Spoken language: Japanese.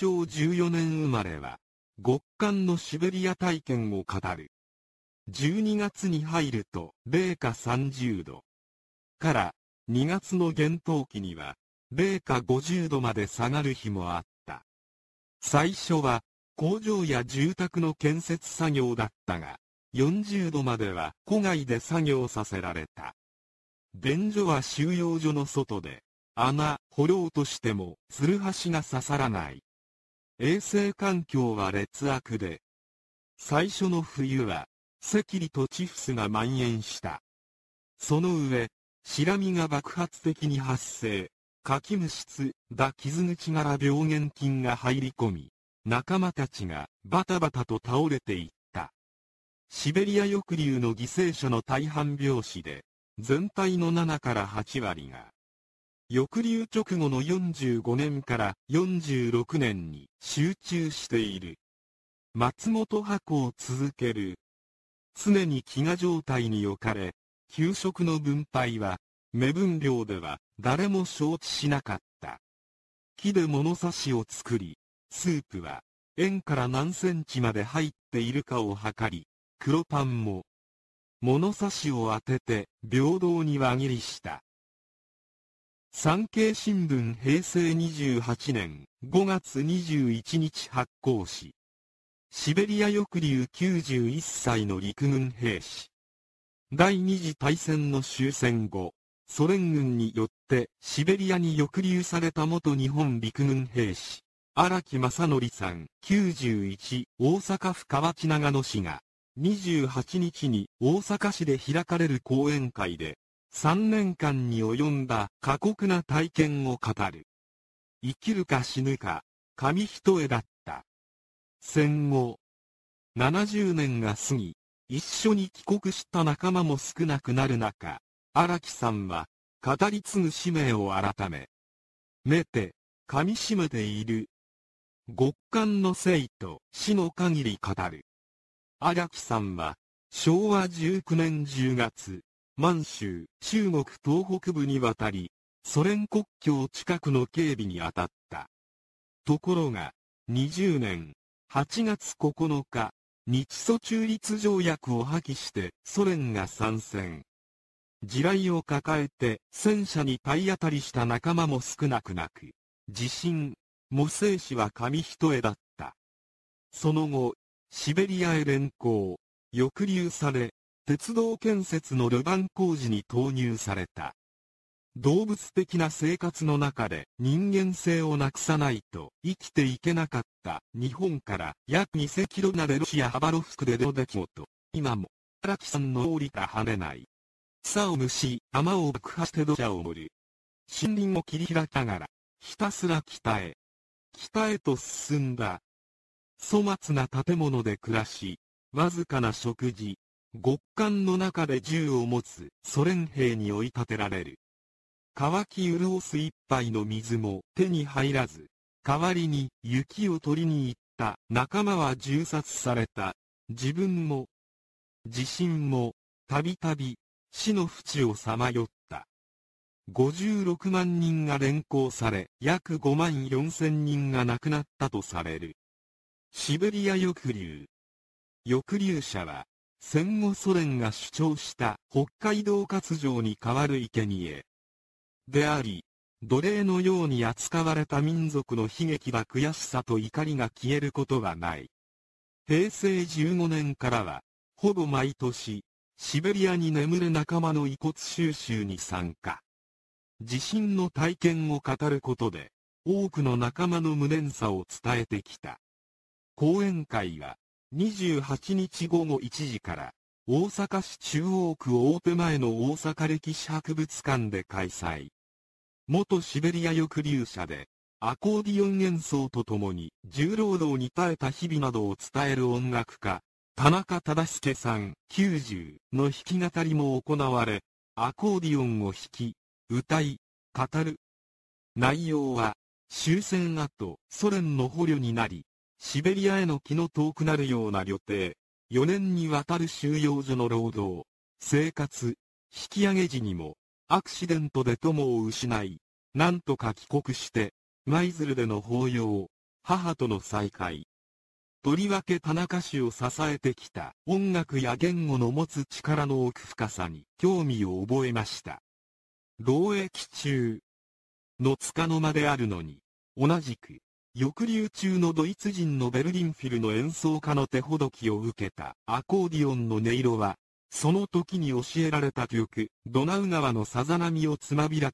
正14年生まれは、極寒のシベリア体験を語る。12月に入ると、零下30度。から2月の厳冬期には、零下50度まで下がる日もあった。最初は、工場や住宅の建設作業だったが、40度までは戸外で作業させられた。便所は収容所の外で、掘ろうとしても、つるはしが刺さらない。衛生環境は劣悪で、最初の冬は、赤痢とチフスが蔓延した。その上、シラミが爆発的に発生、かきむしつ、傷口から病原菌が入り込み、仲間たちがバタバタと倒れていった。シベリア抑留の犠牲者の大半病死で、全体の7から8割が、抑留直後の45年から46年に集中している。松本博を続ける。常に飢餓状態に置かれ、給食の分配は、目分量では誰も承知しなかった。木で物差しを作り、スープは、円から何センチまで入っているかを測り、黒パンも、物差しを当てて平等に輪切りした。産経新聞平成28年5月21日発行し、シベリア抑留91歳の陸軍兵士。第二次大戦の終戦後、ソ連軍によってシベリアに抑留された元日本陸軍兵士、荒木正則さん91、大阪府河内長野市が、28日に大阪市で開かれる講演会で、3年間に及んだ過酷な体験を語る。生きるか死ぬか、紙一重だった。戦後、70年が過ぎ、一緒に帰国した仲間も少なくなる中、荒木さんは、語り継ぐ使命を改め、めて、噛み締めている。極寒の生と死の限り語る。荒木さんは、昭和19年10月、満州、中国東北部に渡り、ソ連国境近くの警備に当たった。ところが、20年、8月9日、日ソ中立条約を破棄してソ連が参戦。地雷を抱えて戦車に体当たりした仲間も少なくなく、自信、も生死は紙一重だった。その後、シベリアへ連行、抑留され、鉄道建設の路盤工事に投入された。動物的な生活の中で人間性をなくさないと生きていけなかった日本から約2000キロなでロシアハバロフスクでの出来事。今も荒木さんの降りた跳ねない。草を蒸し、雨を爆破して土砂を盛る。森林を切り開きながら、ひたすら北へ。北へと進んだ。粗末な建物で暮らし、わずかな食事、極寒の中で銃を持つソ連兵に追い立てられる。乾き潤す一杯の水も手に入らず、代わりに雪を取りに行った仲間は銃殺された。自分も、自身も、たびたび、死の淵をさまよった。56万人が連行され、約5万4千人が亡くなったとされる。シベリア抑留。抑留者は、戦後ソ連が主張した北海道割譲に代わる生贄であり、奴隷のように扱われた民族の悲劇だ。悔しさと怒りが消えることはない。平成15年からは、ほぼ毎年、シベリアに眠る仲間の遺骨収集に参加。自身の体験を語ることで、多くの仲間の無念さを伝えてきた。講演会は、28日午後1時から、大阪市中央区大手前の大阪歴史博物館で開催。元シベリア抑留者で、アコーディオン演奏とともに重労働に耐えた日々などを伝える音楽家、田中忠介さん90の弾き語りも行われ、アコーディオンを弾き、歌い、語る。内容は、終戦後、ソ連の捕虜になり、シベリアへの気の遠くなるような旅程、4年にわたる収容所の労働、生活、引き上げ時にも、アクシデントで友を失い、なんとか帰国して、舞鶴での法要、 母との再会。とりわけ田中氏を支えてきた音楽や言語の持つ力の奥深さに興味を覚えました。労役中の束の間であるのに、同じく、抑留中のドイツ人のベルリンフィルの演奏家の手ほどきを受けたアコーディオンの音色は、その時に教えられた曲、ドナウ川のさざ波をつまびら